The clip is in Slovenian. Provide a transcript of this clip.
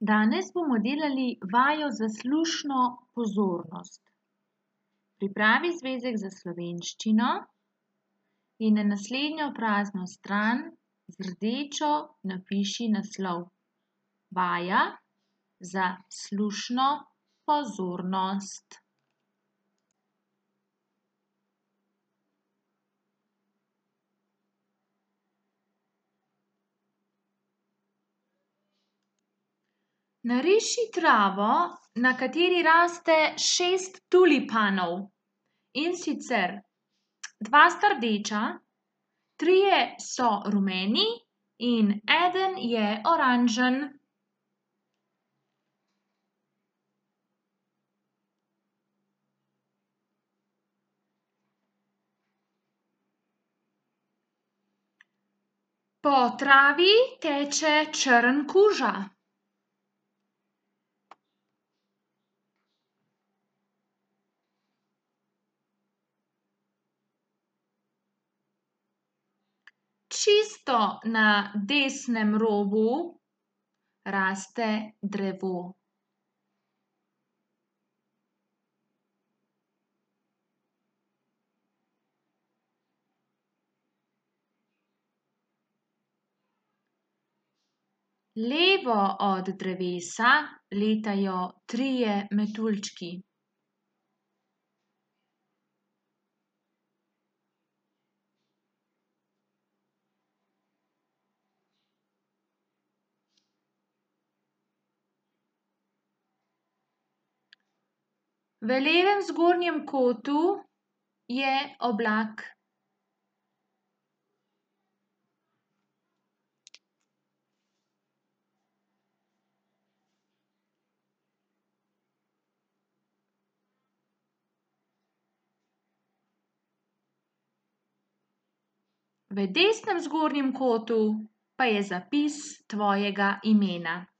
Danes bomo delali vajo za slušno pozornost. Pripravi zvezek za slovenščino in na naslednjo prazno stran z rdečo napiši naslov. Vaja za slušno pozornost. Nariši travo, na kateri raste 6 tulipanov. In sicer 2 sta rdeča, 3 so rumeni in eden je oranžen. Po travi teče črn kuža. Čisto na desnem robu raste drevo. Levo od drevesa letajo 3 metuljčki. V levem zgornjem kotu je oblak. V desnem zgornjem kotu pa je zapis tvojega imena.